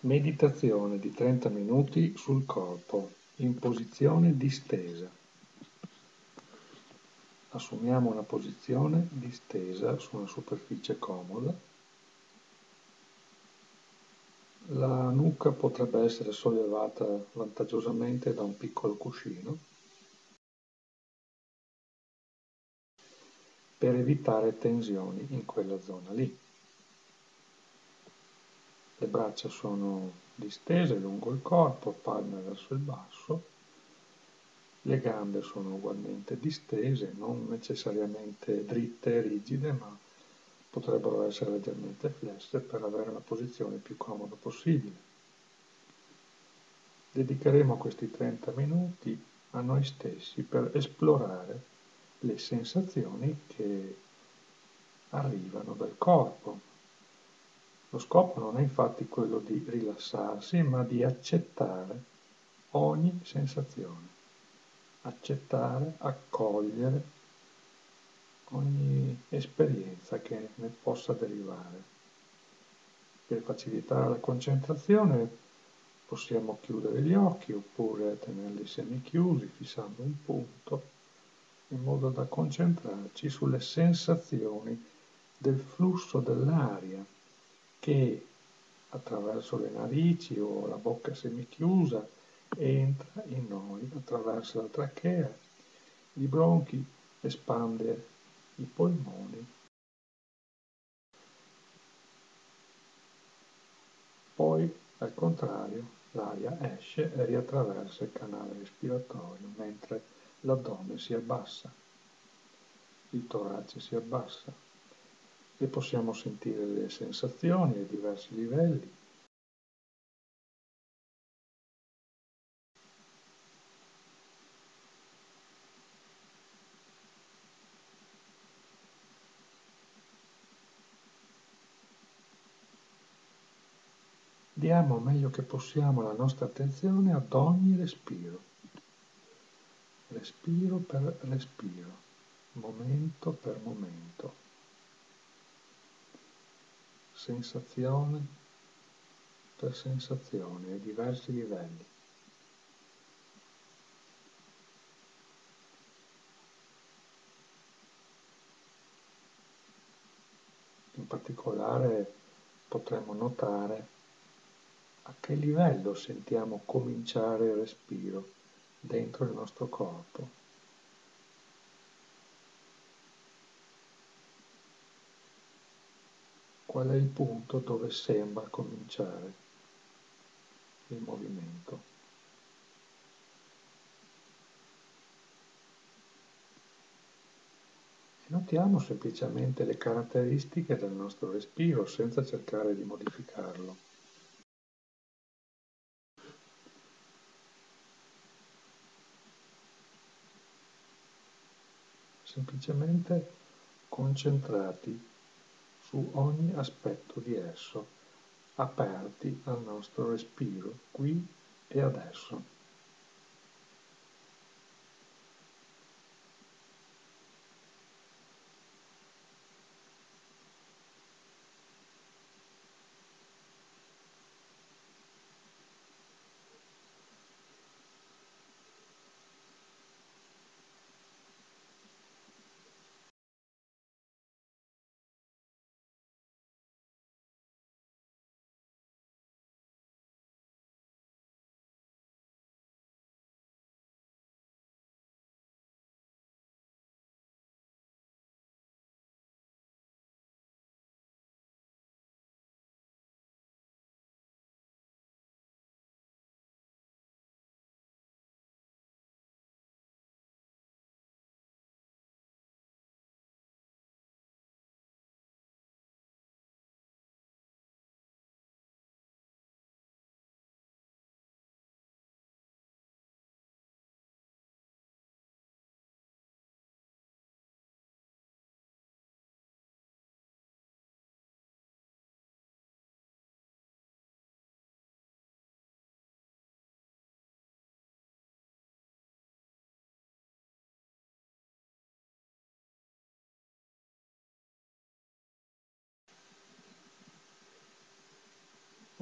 Meditazione di 30 minuti sul corpo, in posizione distesa. Assumiamo una posizione distesa su una superficie comoda. La nuca potrebbe essere sollevata vantaggiosamente da un piccolo cuscino per evitare tensioni in quella zona lì. Le braccia sono distese lungo il corpo, palme verso il basso. Le gambe sono ugualmente distese, non necessariamente dritte e rigide, ma potrebbero essere leggermente flesse per avere la posizione più comoda possibile. Dedicheremo questi 30 minuti a noi stessi per esplorare le sensazioni che arrivano dal corpo. Lo scopo non è infatti quello di rilassarsi, ma di accettare ogni sensazione, accettare, accogliere ogni esperienza che ne possa derivare. Per facilitare la concentrazione possiamo chiudere gli occhi oppure tenerli semichiusi, fissando un punto, in modo da concentrarci sulle sensazioni del flusso dell'aria che attraverso le narici o la bocca semichiusa entra in noi attraverso la trachea, i bronchi, espande i polmoni. Poi, al contrario, l'aria esce e riattraversa il canale respiratorio, mentre l'addome si abbassa, il torace si abbassa e possiamo sentire le sensazioni a diversi livelli. Diamo meglio che possiamo la nostra attenzione ad ogni respiro, respiro per respiro, momento per momento, sensazione per sensazione ai diversi livelli. In particolare potremmo notare a che livello sentiamo cominciare il respiro dentro il nostro corpo. Qual è il punto dove sembra cominciare il movimento? E notiamo semplicemente le caratteristiche del nostro respiro senza cercare di modificarlo. Semplicemente concentrati su ogni aspetto di esso, aperti al nostro respiro qui e adesso.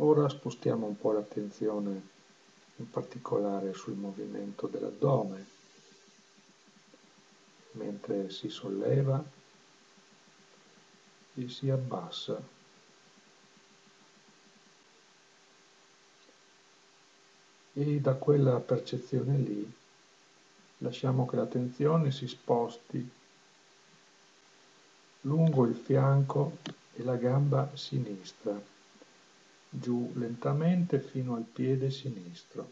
Ora spostiamo un po' l'attenzione in particolare sul movimento dell'addome, mentre si solleva e si abbassa. E da quella percezione lì lasciamo che l'attenzione si sposti lungo il fianco e la gamba sinistra, giù lentamente fino al piede sinistro.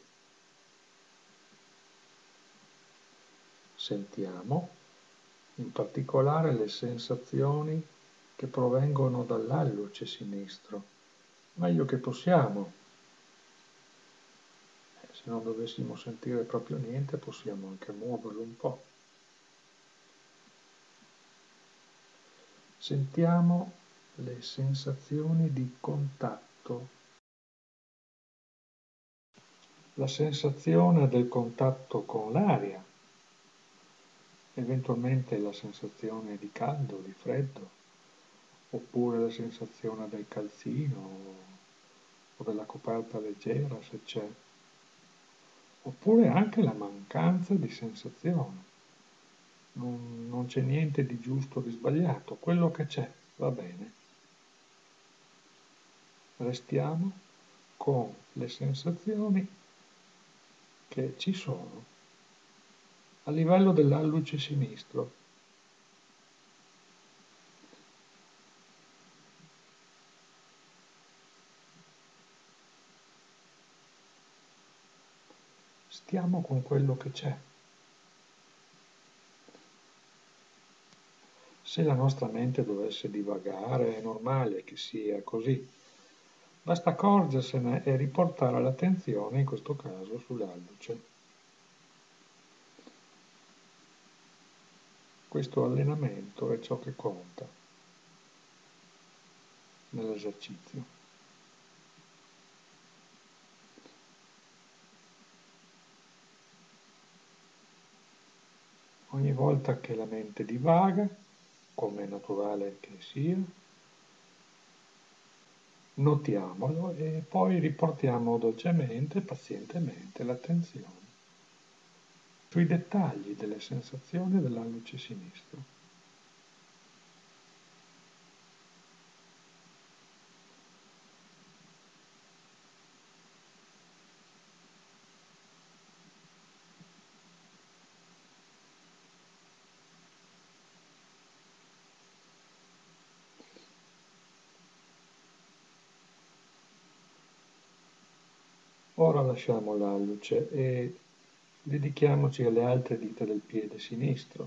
Sentiamo in particolare le sensazioni che provengono dall'alluce sinistro, meglio che possiamo. Se non dovessimo sentire proprio niente, possiamo anche muoverlo un po'. Sentiamo le sensazioni di contatto, la sensazione del contatto con l'aria, eventualmente la sensazione di caldo, di freddo, oppure la sensazione del calzino o della coperta leggera se c'è, oppure anche la mancanza di sensazione. Non c'è niente di giusto o di sbagliato, quello che c'è va bene. Restiamo con le sensazioni che ci sono a livello dell'alluce sinistro. Stiamo con quello che c'è. Se la nostra mente dovesse divagare, è normale che sia così. Basta accorgersene e riportare l'attenzione, in questo caso, sull'alluce. Questo allenamento è ciò che conta nell'esercizio. Ogni volta che la mente divaga, come è naturale che sia, notiamolo e poi riportiamo dolcemente e pazientemente l'attenzione sui dettagli delle sensazioni dell'alluce sinistro. Ora lasciamo l'alluce e dedichiamoci alle altre dita del piede sinistro.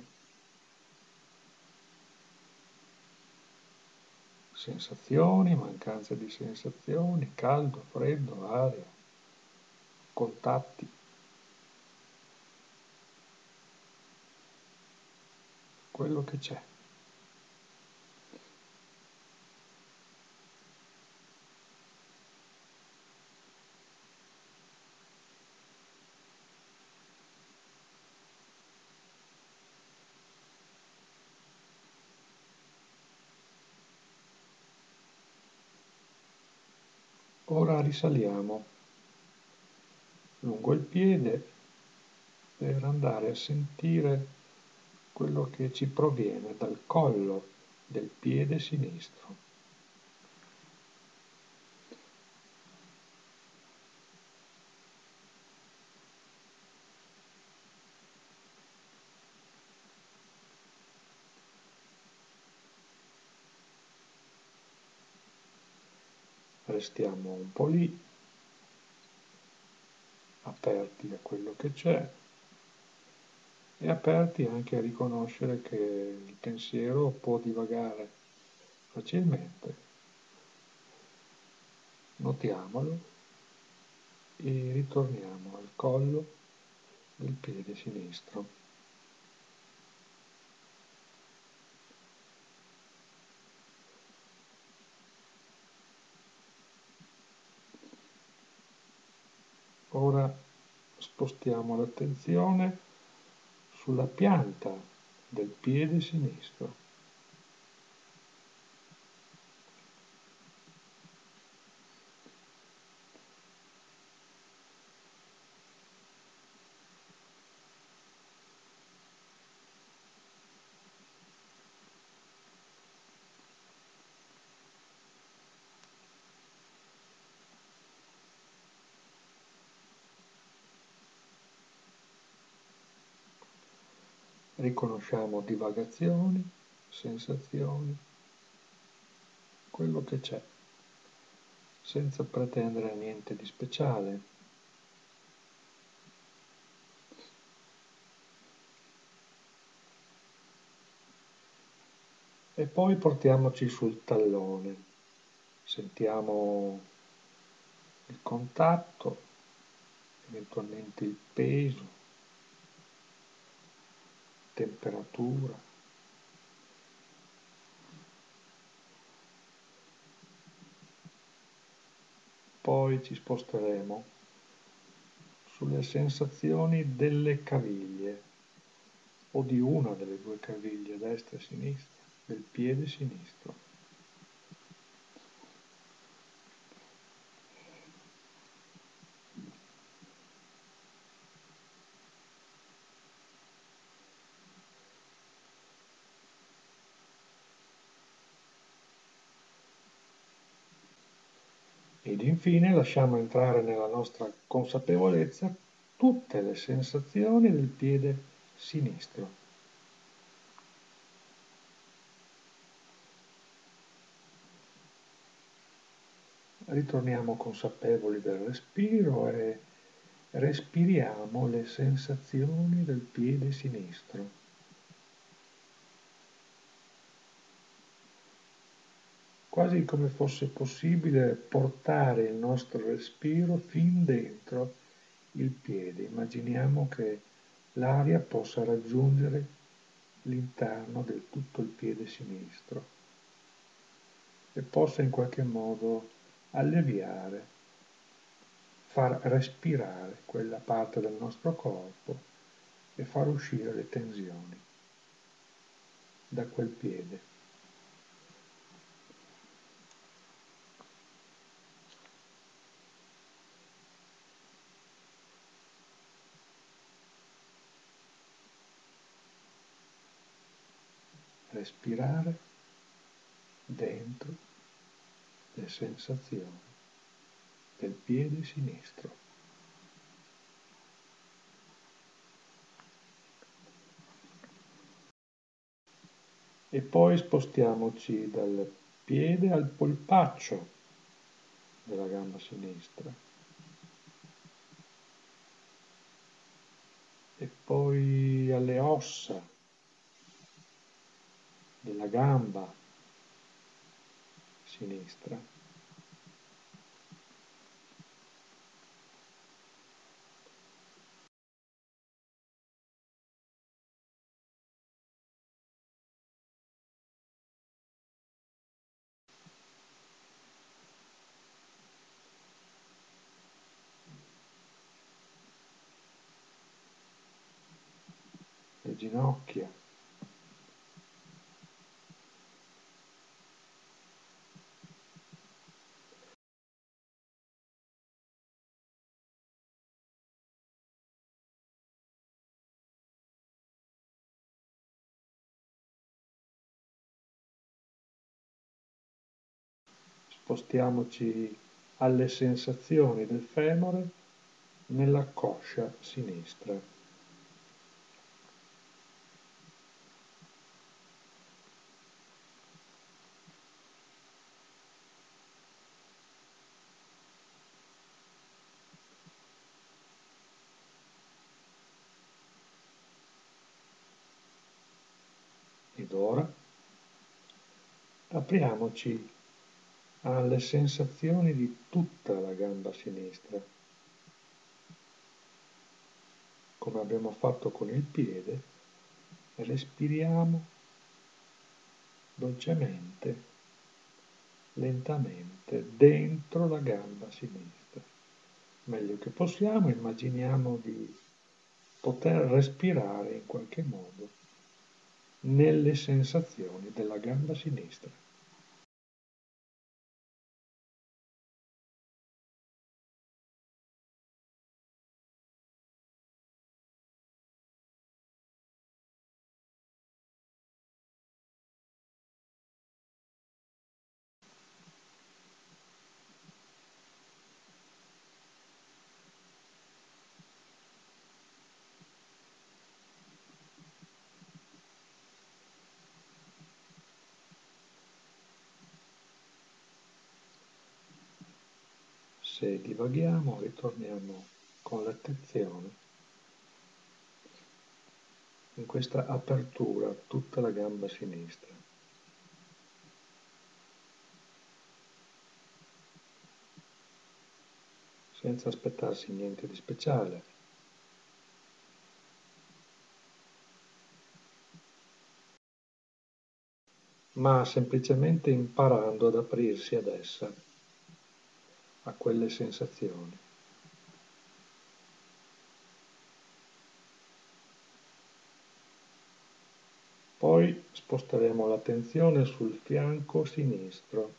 Sensazioni, mancanza di sensazioni, caldo, freddo, aria, contatti. Quello che c'è. Ora risaliamo lungo il piede per andare a sentire quello che ci proviene dal collo del piede sinistro. Restiamo un po' lì, aperti a quello che c'è e aperti anche a riconoscere che il pensiero può divagare facilmente. Notiamolo e ritorniamo al collo del piede sinistro. Ora spostiamo l'attenzione sulla pianta del piede sinistro. riconosciamo divagazioni, sensazioni, quello che c'è, senza pretendere niente di speciale. E poi portiamoci sul tallone, sentiamo il contatto, eventualmente il peso, temperatura. Poi ci sposteremo sulle sensazioni delle caviglie o di una delle due caviglie, destra e sinistra, del piede sinistro. Ed infine lasciamo entrare nella nostra consapevolezza tutte le sensazioni del piede sinistro. Ritorniamo consapevoli del respiro e respiriamo le sensazioni del piede sinistro. Quasi come fosse possibile portare il nostro respiro fin dentro il piede. Immaginiamo che l'aria possa raggiungere l'interno del tutto il piede sinistro e possa in qualche modo alleviare, far respirare quella parte del nostro corpo e far uscire le tensioni da quel piede. Respirare dentro le sensazioni del piede sinistro. E poi spostiamoci dal piede al polpaccio della gamba sinistra e poi alle ossa della gamba sinistra. Le ginocchia, spostiamoci alle sensazioni del femore nella coscia sinistra. Ed ora apriamoci alle sensazioni di tutta la gamba sinistra. Come abbiamo fatto con il piede, respiriamo dolcemente, lentamente, dentro la gamba sinistra. Meglio che possiamo, immaginiamo di poter respirare in qualche modo nelle sensazioni della gamba sinistra. Se divaghiamo, ritorniamo con l'attenzione in questa apertura a tutta la gamba sinistra. Senza aspettarsi niente di speciale. Ma semplicemente imparando ad aprirsi ad essa, a quelle sensazioni. Poi sposteremo l'attenzione sul fianco sinistro.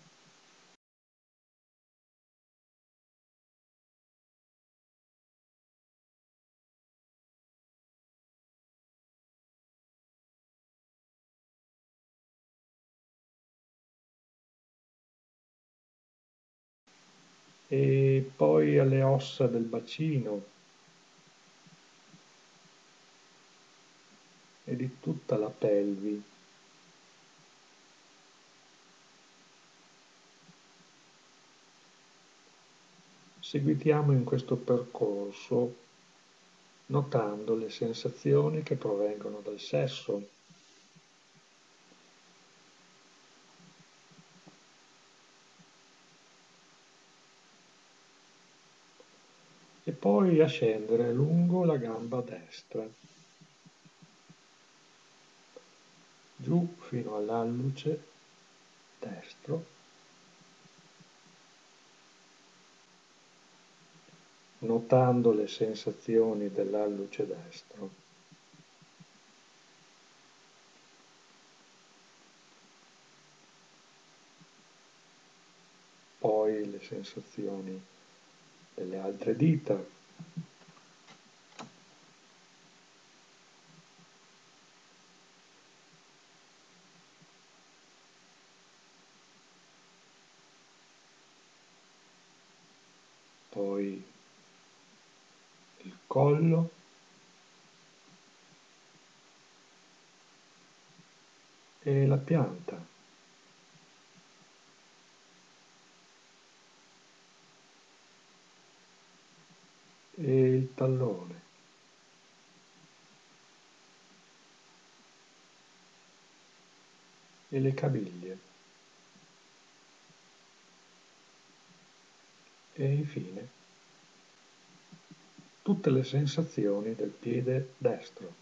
E poi alle ossa del bacino e di tutta la pelvi. Seguitiamo in questo percorso notando le sensazioni che provengono dal sesso. E poi a scendere lungo la gamba destra, giù fino all'alluce destro, notando le sensazioni dell'alluce destro. Poi le sensazioni delle altre dita. Poi il collo. E la pianta. E il tallone. E le caviglie. E infine tutte le sensazioni del piede destro.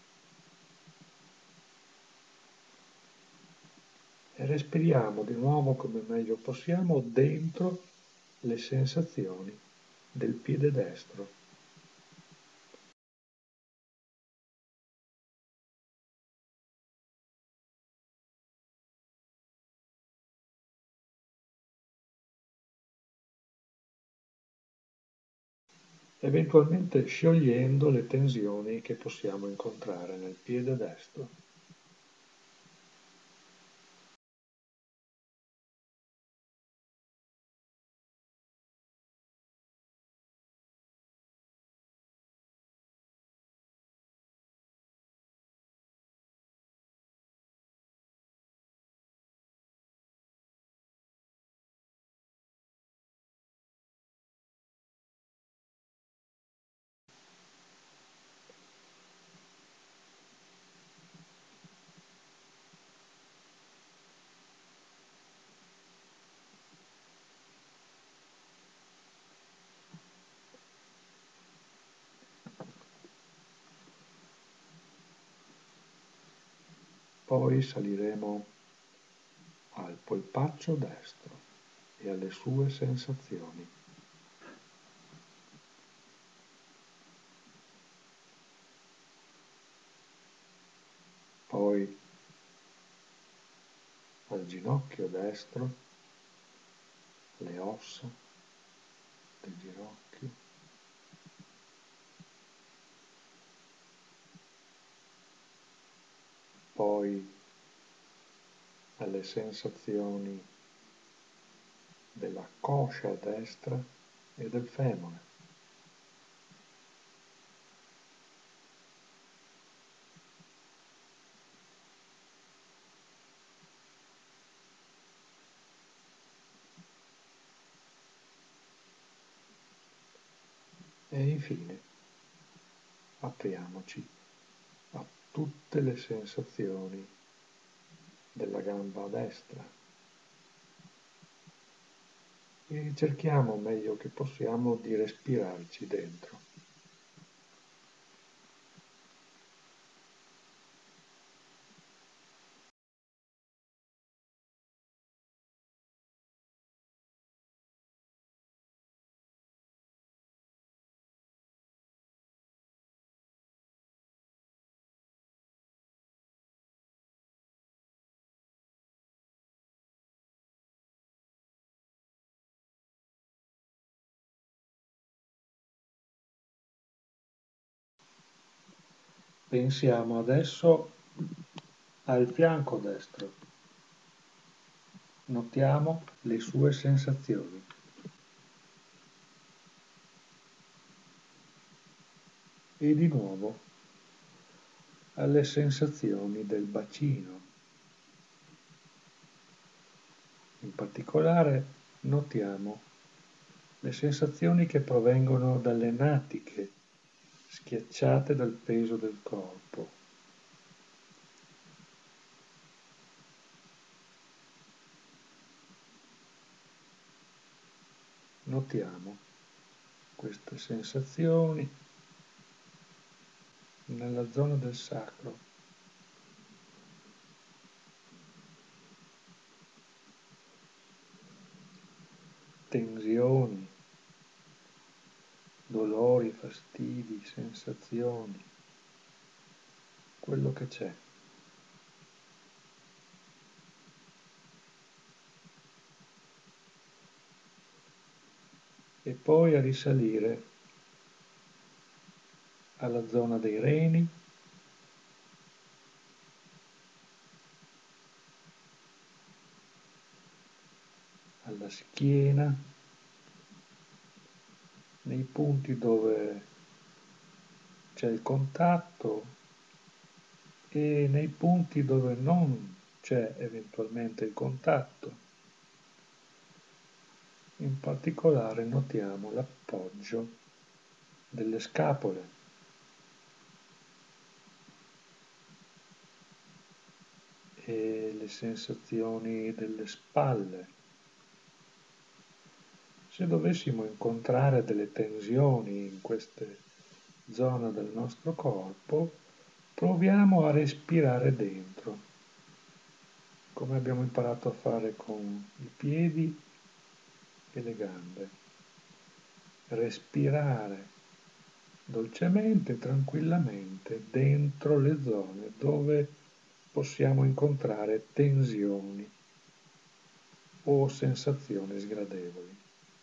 E respiriamo di nuovo come meglio possiamo dentro le sensazioni del piede destro. Eventualmente sciogliendo le tensioni che possiamo incontrare nel piede destro. Poi saliremo al polpaccio destro e alle sue sensazioni. Poi al ginocchio destro, le ossa del ginocchio, poi alle sensazioni della coscia destra e del femore. E infine apriamoci a tutte le sensazioni della gamba destra e cerchiamo meglio che possiamo di respirarci dentro. Pensiamo adesso al fianco destro. Notiamo le sue sensazioni. E di nuovo alle sensazioni del bacino. In particolare notiamo le sensazioni che provengono dalle natiche, schiacciate dal peso del corpo. Notiamo queste sensazioni nella zona del sacro. Tensioni, dolori, fastidi, sensazioni, quello che c'è. E poi a risalire alla zona dei reni, alla schiena, nei punti dove c'è il contatto e nei punti dove non c'è eventualmente il contatto. In particolare notiamo l'appoggio delle scapole e le sensazioni delle spalle. Se dovessimo incontrare delle tensioni in queste zone del nostro corpo, proviamo a respirare dentro, come abbiamo imparato a fare con i piedi e le gambe. Respirare dolcemente, tranquillamente, dentro le zone dove possiamo incontrare tensioni o sensazioni sgradevoli.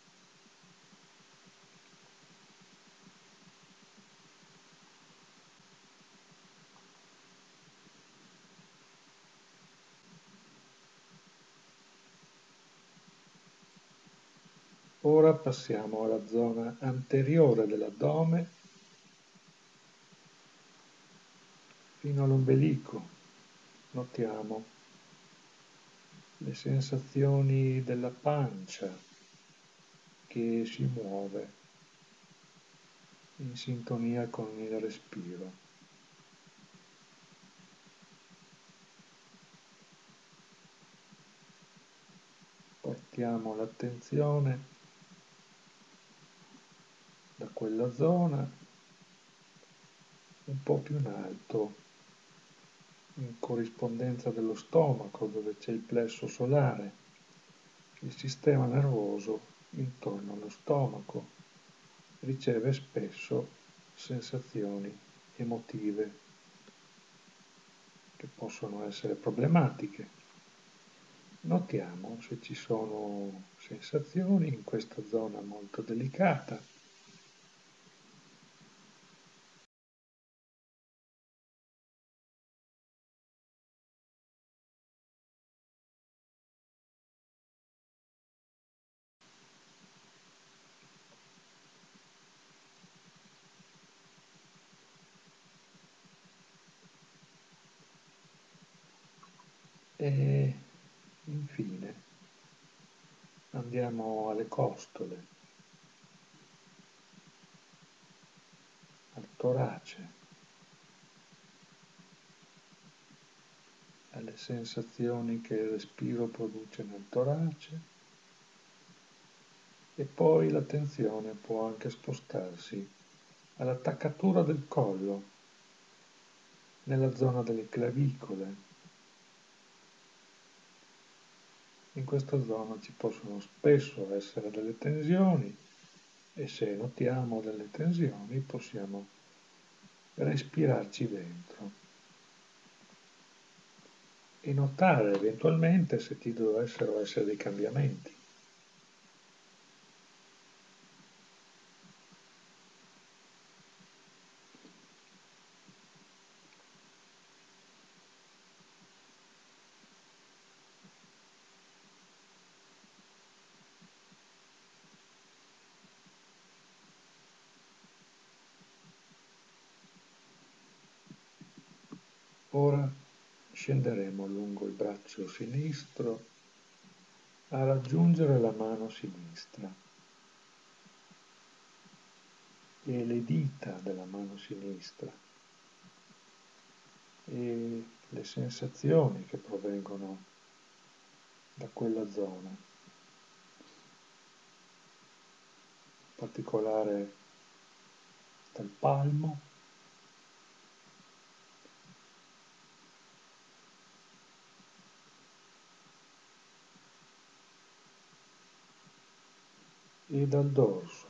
Ora passiamo alla zona anteriore dell'addome fino all'ombelico. Notiamo le sensazioni della pancia che si muove in sintonia con il respiro. Portiamo l'attenzione da quella zona un po' più in alto, in corrispondenza dello stomaco, dove c'è il plesso solare, il sistema nervoso intorno allo stomaco riceve spesso sensazioni emotive che possono essere problematiche. Notiamo se ci sono sensazioni in questa zona molto delicata. E infine andiamo alle costole. torace, alle sensazioni che il respiro produce nel torace, e poi l'attenzione può anche spostarsi all'attaccatura del collo, nella zona delle clavicole. In questa zona ci possono spesso essere delle tensioni e se notiamo delle tensioni possiamo respirarci dentro e notare eventualmente se ci dovessero essere dei cambiamenti. Ora scenderemo lungo il braccio sinistro a raggiungere la mano sinistra e le dita della mano sinistra e le sensazioni che provengono da quella zona, in particolare dal palmo, e dal dorso,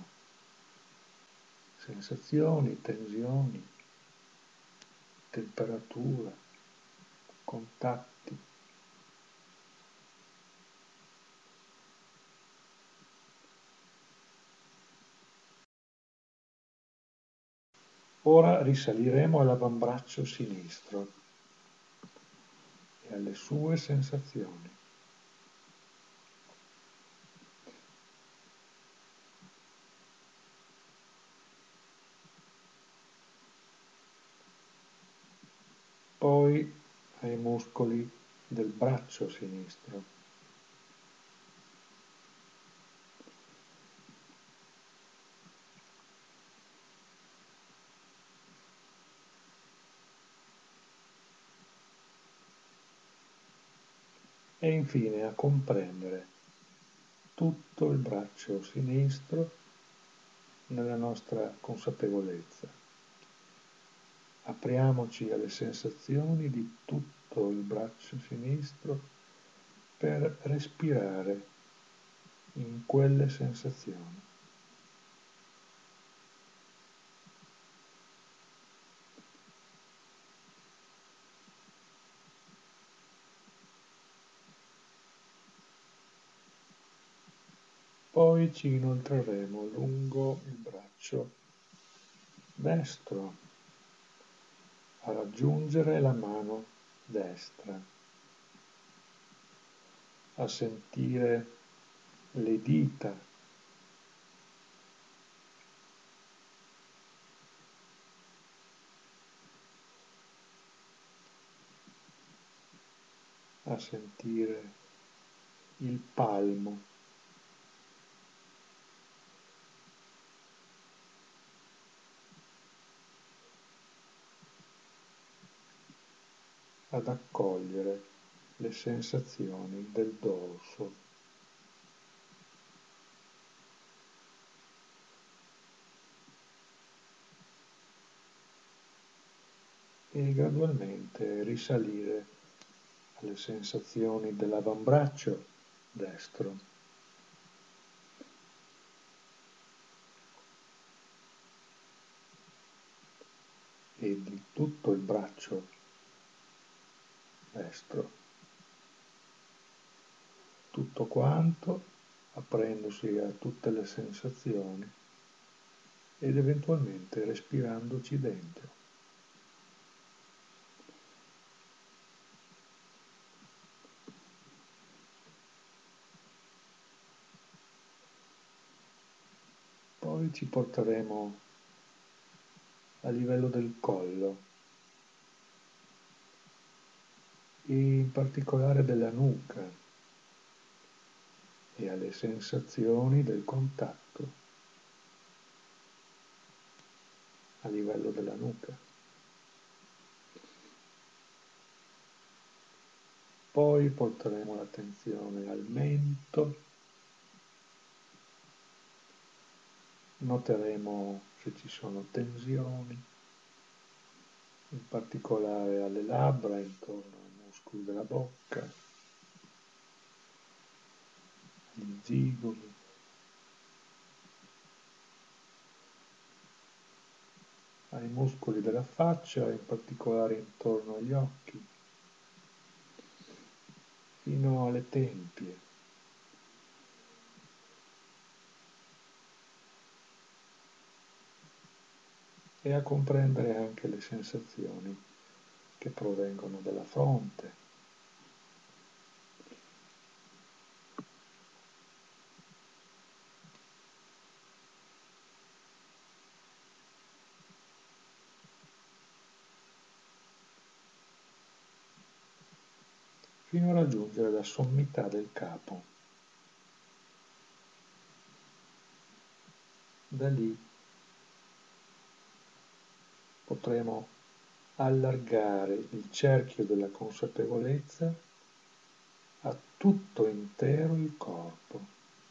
sensazioni, tensioni, temperatura, contatti. Ora risaliremo all'avambraccio sinistro e alle sue sensazioni. Poi ai muscoli del braccio sinistro. E infine a comprendere tutto il braccio sinistro nella nostra consapevolezza. Apriamoci alle sensazioni di tutto il braccio sinistro per respirare in quelle sensazioni. Poi ci inoltreremo lungo il braccio destro a raggiungere la mano destra, a sentire le dita a sentire il palmo, ad accogliere le sensazioni del dorso e gradualmente risalire alle sensazioni dell'avambraccio destro e di tutto il braccio destro, tutto quanto aprendosi a tutte le sensazioni ed eventualmente respirandoci dentro. Poi ci porteremo a livello del collo e in particolare della nuca e alle sensazioni del contatto. a livello della nuca. Poi porteremo l'attenzione al mento, noteremo se ci sono tensioni, in particolare alle labbra, intorno ai muscoli della bocca, agli zigoli, ai muscoli della faccia, in particolare intorno agli occhi, fino alle tempie. E a comprendere anche le sensazioni che provengono dalla fronte. Fino a raggiungere la sommità del capo. Da lì potremo allargare il cerchio della consapevolezza a tutto intero il corpo,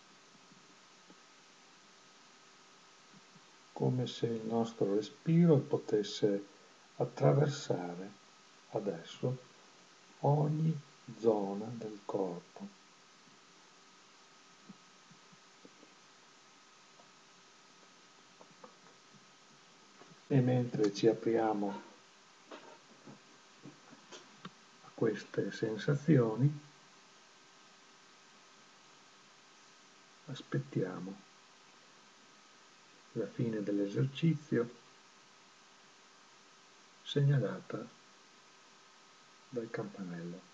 come se il nostro respiro potesse attraversare adesso ogni zona del corpo. E mentre ci apriamo a queste sensazioni, aspettiamo la fine dell'esercizio segnalata dal campanello.